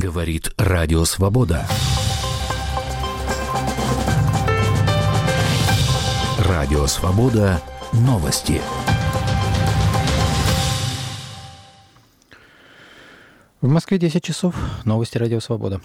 Говорит Радио Свобода. Радио Свобода. Новости. В Москве 10 часов. Новости Радио Свобода.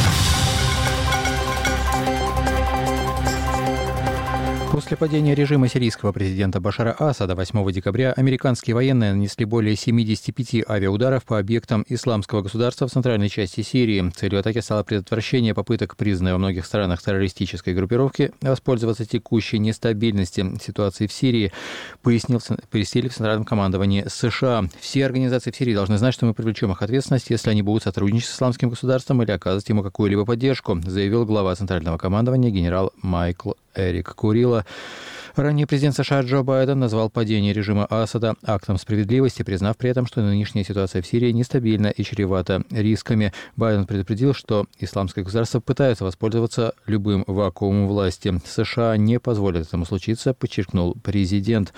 После падения режима сирийского президента Башара Асада 8 декабря американские военные нанесли более 75 авиаударов по объектам исламского государства в центральной части Сирии. Целью атаки стало предотвращение попыток признанной во многих странах террористической группировки воспользоваться текущей нестабильностью ситуации в Сирии, пояснили в Центральном командовании США. Все организации в Сирии должны знать, что мы привлечем их ответственность, если они будут сотрудничать с исламским государством или оказывать ему какую-либо поддержку, заявил глава Центрального командования генерал Майкл Эрик Курилла. Ранее президент США Джо Байден назвал падение режима Асада актом справедливости, признав при этом, что нынешняя ситуация в Сирии нестабильна и чревата рисками. Байден предупредил, что исламское государство пытается воспользоваться любым вакуумом власти. США не позволят этому случиться, подчеркнул президент.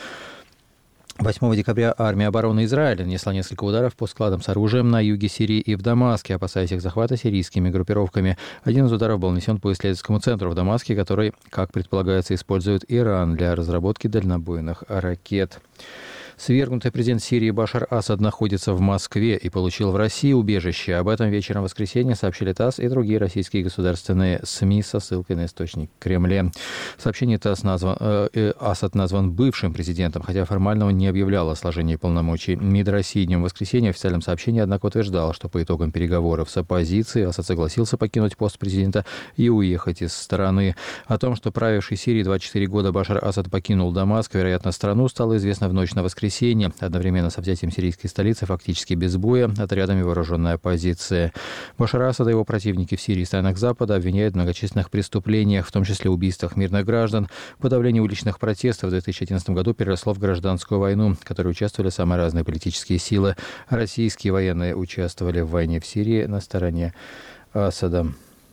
8 декабря армия обороны Израиля нанесла несколько ударов по складам с оружием на юге Сирии и в Дамаске, опасаясь их захвата сирийскими группировками. Один из ударов был нанесен по исследовательскому центру в Дамаске, который, как предполагается, использует Иран для разработки дальнобойных ракет. Свергнутый президент Сирии Башар Асад находится в Москве и получил в России убежище. Об этом вечером в воскресенье сообщили ТАСС и другие российские государственные СМИ со ссылкой на источник в Кремле. В сообщении ТАСС Асад назван бывшим президентом, хотя формально он не объявлял о сложении полномочий. МИД России днем воскресенья в официальном сообщении, однако, утверждал, что по итогам переговоров с оппозицией Асад согласился покинуть пост президента и уехать из страны. О том, что правивший Сирией 24 года Башар Асад покинул Дамаск, вероятно, страну, стало известно в ночь на воскресенье, одновременно со взятием сирийской столицы фактически без боя отрядами вооруженной оппозиции. Башара Асада и его противники в Сирии и странах Запада обвиняют в многочисленных преступлениях, в том числе убийствах мирных граждан. Подавление уличных протестов в 2011 году переросло в гражданскую войну, в которой участвовали самые разные политические силы. Российские военные участвовали в войне в Сирии на стороне Асада.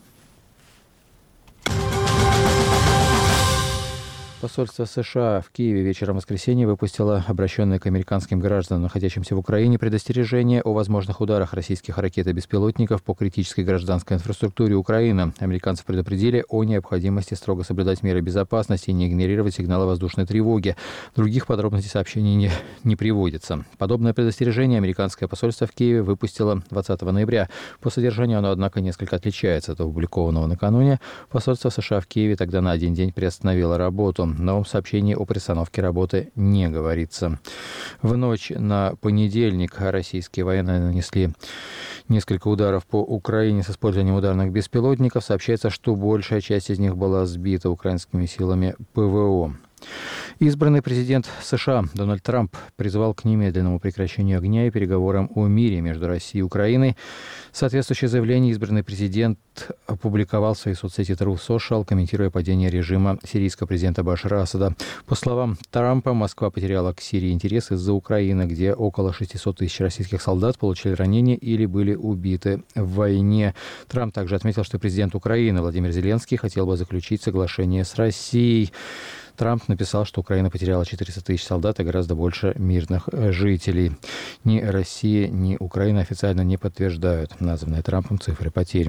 Посольство США в Киеве вечером воскресенья выпустило обращенное к американским гражданам, находящимся в Украине, предостережение о возможных ударах российских ракет и беспилотников по критической гражданской инфраструктуре Украины. Американцев предупредили о необходимости строго соблюдать меры безопасности и не игнорировать сигналы воздушной тревоги. Других подробностей сообщений не приводится. Подобное предостережение американское посольство в Киеве выпустило 20 ноября. По содержанию оно, однако, несколько отличается от опубликованного накануне. Посольство США в Киеве тогда на один день приостановило работу. В новом сообщении о приостановке работы не говорится. В ночь на понедельник российские военные нанесли несколько ударов по Украине с использованием ударных беспилотников. Сообщается, что большая часть из них была сбита украинскими силами ПВО. Избранный президент США Дональд Трамп призывал к немедленному прекращению огня и переговорам о мире между Россией и Украиной. Соответствующее заявление избранный президент опубликовал в своей соцсети Truth Social, комментируя падение режима сирийского президента Башара Асада. По словам Трампа, Москва потеряла к Сирии интерес из-за Украины, где около 600 тысяч российских солдат получили ранения или были убиты в войне. Трамп также отметил, что президент Украины Владимир Зеленский хотел бы заключить соглашение с Россией. Трамп написал, что Украина потеряла 400 тысяч солдат и гораздо больше мирных жителей. Ни Россия, ни Украина официально не подтверждают названные Трампом цифры потерь.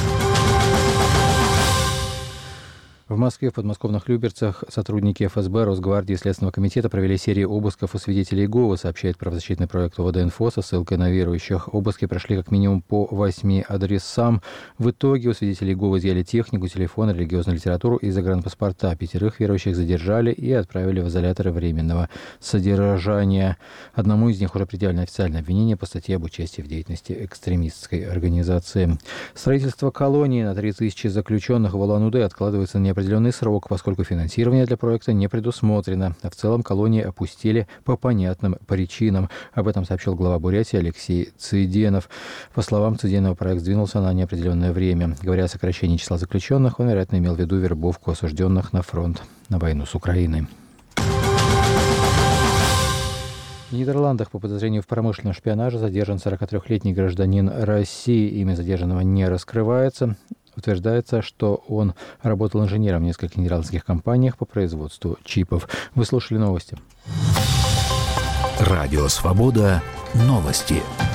В Москве в подмосковных Люберцах сотрудники ФСБ, Росгвардии и Следственного комитета провели серию обысков у свидетелей Иеговы, сообщает правозащитный проект УВД-Инфо со ссылкой на верующих. Обыски прошли как минимум по 8 адресам. В итоге у свидетелей Иеговы изъяли технику, телефон, религиозную литературу и загранпаспорта. 5 верующих задержали и отправили в изоляторы временного содержания. Одному из них уже предъявлено официальное обвинение по статье об участии в деятельности экстремистской организации. Строительство колонии на 3000 заключенных в Улан-Удэ откладывается на определенный срок, поскольку финансирование для проекта не предусмотрено. А в целом колонии опустили по понятным причинам. Об этом сообщил глава Бурятии Алексей Цыденов. По словам Цыденова, проект сдвинулся на неопределенное время. Говоря о сокращении числа заключенных, он, вероятно, имел в виду вербовку осужденных на фронт на войну с Украиной. В Нидерландах по подозрению в промышленном шпионаже задержан 43-летний гражданин России. Имя задержанного не раскрывается. Утверждается, что он работал инженером в нескольких нидерландских компаниях по производству чипов. Вы слушали новости. Радио Свобода. Новости.